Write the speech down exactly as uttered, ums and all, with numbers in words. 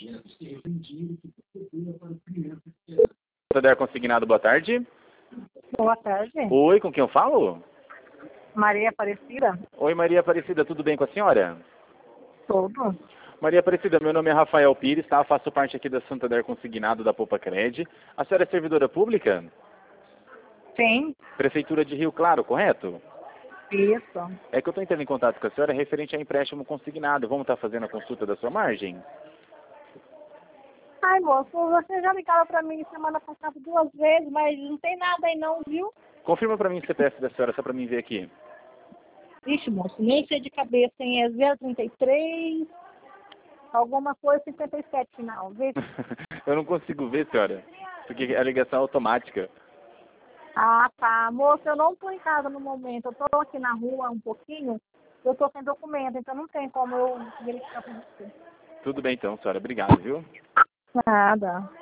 Santander Consignado, boa tarde. Boa tarde. Oi, com quem eu falo? Maria Aparecida. Oi, Maria Aparecida, tudo bem com a senhora? Tudo. Maria Aparecida, meu nome é Rafael Pires, tá? Faço parte aqui da Santander Consignado da Poupa Cred. A senhora é servidora pública? Sim. Prefeitura de Rio Claro, correto? Isso. É que eu estou entrando em contato com a senhora referente a empréstimo consignado. Vamos estar fazendo a consulta da sua margem? Ai, moço, você já ligaram pra mim semana passada duas vezes, mas não tem nada aí não, viu? Confirma para mim o C P F da senhora, só para mim ver aqui. Ixi, moço, nem sei de cabeça, hein? É zero trinta e três, alguma coisa, cinquenta e sete final, vê? Eu não consigo ver, senhora, porque a ligação é automática. Ah, tá. Moço, eu não tô em casa no momento, eu tô aqui na rua um pouquinho, eu tô sem documento, então não tem como eu verificar pra você. Tudo bem então, senhora. Obrigado, viu? Nada.